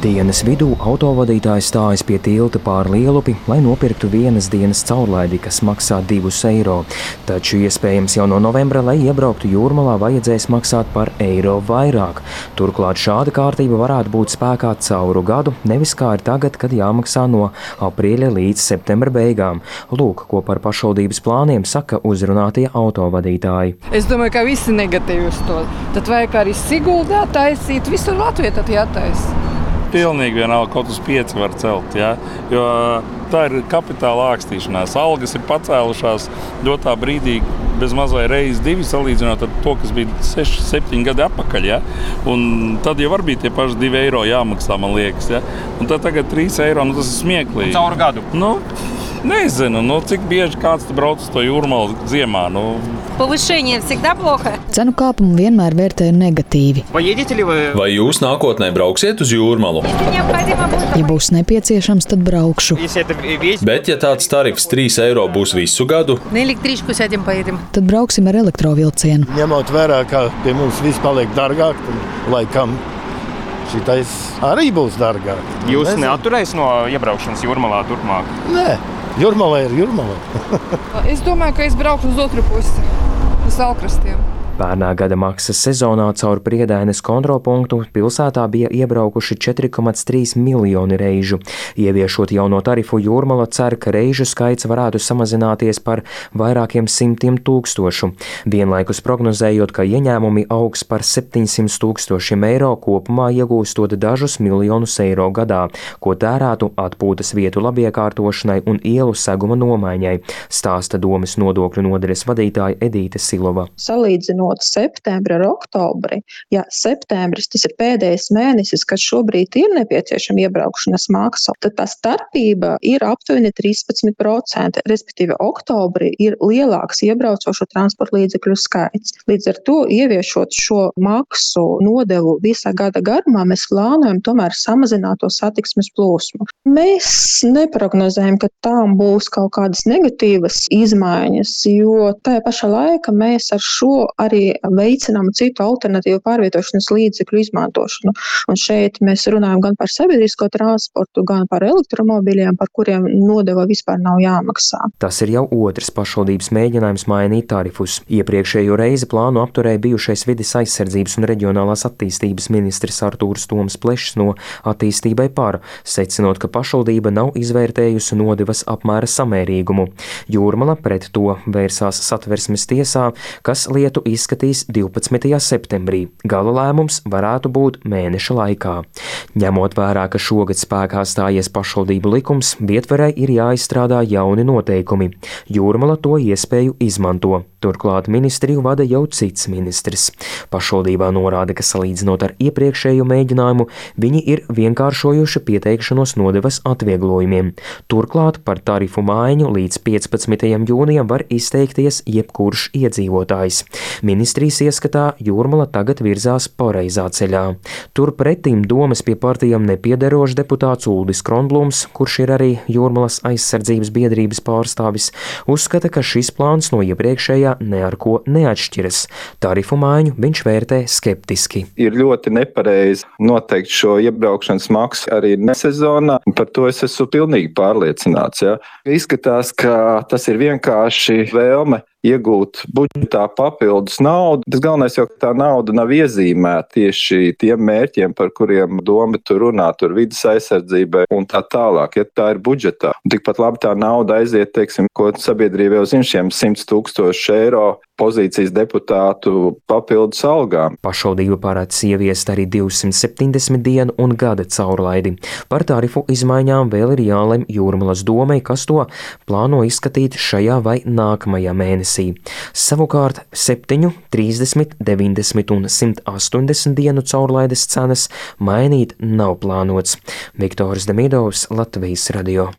Dienas vidū autovadītājs stājas pie tilta pāri Lielupi, lai nopirktu vienas dienas caurlaidi, kas maksā 2 eiro. Taču iespējams jau no novembra, lai iebrauktu Jūrmalā, vajadzēs maksāt par eiro vairāk. Turklāt šāda kārtība varētu būt spēkā cauru gadu, nevis kā ir tagad, kad jāmaksā no aprīļa līdz septembra beigām. Lūk, ko par pašvaldības plāniem saka uzrunātie autovadītāji. Es domāju, ka visi negatīvi uz to. Tad vajag arī Siguldā taisīt, visur Latvijā tad jātaisa. Pilnīgi vienalga, kaut uz 5 var celt, ja? Jo tā ir kapitāla ākstīšanās. Algas ir pacēlušās ļoti brīdī, bez mazai reizes 2 salīdzinot ar to, kas bija 6-7 gadi atpakaļ. Ja? Un tad jau var bija tie paši 2 eiro jāmaksā, man liekas. Ja? Un tad tagad 3 eiro, tas ir smieklīgi. Caur gadu? Nezinu, cik bieži kāds brauc uz to Jūrmalu ziemā. Повышение всегда плохо. Cenu kāpumu vienmēr vērtēju negatīvi. Vai jūs nākotnē brauksiet uz Jūrmalu? Ja būs nepieciešams, tad braukšu. Bet, ja tāds tarifs 3 eiro būs visu gadu, На электричку сядем, поедем. Tad brauksim ar elektrovilcienu. Ņemot vērā, ka pie mums viss paliek dārgāk, tad laikam šitais arī būs dārgāk. Jūs neatturēs no iebraukšanas Jūrmalā turpmāk? Nē, Jūrmalā ir Jūrmalā. Es domāju, ka es braukšu uz otru pusi, uz Salkrastiem. Pērnā gada maksas sezonā caur Priedaines kontrolpunktu pilsētā bija iebraukuši 4,3 miljoni reižu. Ieviešot jauno tarifu, Jūrmala cer, ka reižu skaits varētu samazināties par vairākiem 100 000. Vienlaikus prognozējot, ka ieņēmumi augs par 700 000 eiro, kopumā iegūstot dažus miljonus eiro gadā, ko tērētu atpūtas vietu labiekārtošanai un ielu seguma nomaiņai, stāsta Domes nodokļu nodaļas vadītāja Edīte Silova. Salīdzinot septembri ar oktobri, ja septembris tas ir pēdējais mēnesis, kad šobrīd ir nepieciešama iebraukšanas maksa, tad tā starpība ir aptuveni 13%, respektīvi oktobrī ir lielāks iebraucošo transporta līdzekļu skaits. Līdz ar to, ieviešot šo maksu nodevu visā gada garumā, mēs plānojam tomēr samazināt to satiksmes plūsmu. Mēs neprognozējam, ka tām būs kaut kādas negatīvas izmaiņas, jo tajā pašā laikā mēs ar šo arī veicinām citu alternatīvu pārvietošanas līdzekļu izmantošanu. Un šeit mēs runājam gan par sabiedrisko transportu, gan par elektromobiļiem, par kuriem nodeva vispār nav jāmaksā. Tas ir jau otrs pašvaldības mēģinājums mainīt tarifus. Iepriekšējo reizi plānu apturēja bijušais vides aizsardzības un reģionālās attīstības ministrs Artūrs Toms Plešs no Attīstībai par, secinot, ka pašvaldība nav izvērtējusi nodevas apmēra samērīgumu. Jūrmala pret to vērsās Satversmes tiesā, kas lietu izskatīs 12. septembrī. Gala lēmums varētu būt mēneša laikā. Ņemot vērā, ka šogad spēkā stājies pašvaldību likums, Vietvarei ir jāizstrādā jauni noteikumi. Jūrmala to iespēju izmanto. Turklāt ministriju vada jau cits ministrs. Pašvaldībā norāda, ka salīdzinot ar iepriekšējo mēģinājumu, viņi ir vienkāršojuši pieteikšanos nodevas atvieglojumiem. Turklāt par tarifu maiņu līdz 15. jūnijam var izteikties jebkurš iedzīvotājs. Ministrijas ieskatā Jūrmala tagad virzās pareizā ceļā. Turpretim Domes pie partijām nepiederošs deputāts Uldis Kronblums, kurš ir arī Jūrmalas aizsardzības biedrības pārstāvis, uzskata, ka šis plāns no iepriekšējā ne ar ko neatšķiras. Tarifu maiņu viņš vērtē skeptiski. Ir ļoti nepareizi noteikt šo iebraukšanas maksu arī nesezonā, un par to es esmu pilnīgi pārliecināts. Ja. Izskatās, ka tas ir vienkārši vēlme iegūt budžetā papildus naudu. Tas galvenais jau, ka tā nauda nav iezīmēta tieši tiem mērķiem, par kuriem Doma tur runā, tur vides aizsardzībai un tā tālāk, ja tā ir budžetā. Un tikpat labi tā nauda aiziet, teiksim, ko sabiedrība jau zina, šiem 100 000 eiro pozīcijas deputātu papildus algām. Pašvaldība parāds ieviest arī 270 dienu un gada caurlaidi. Par tarifu izmaiņām vēl ir jālem Jūrmalas domei, kas to plāno izskatīt šajā vai nākamajā mēnesī. Savukārt 7, 30, 90 un 180 dienu caurlaides cenas mainīt nav plānots. Viktors Demidovs, Latvijas radio.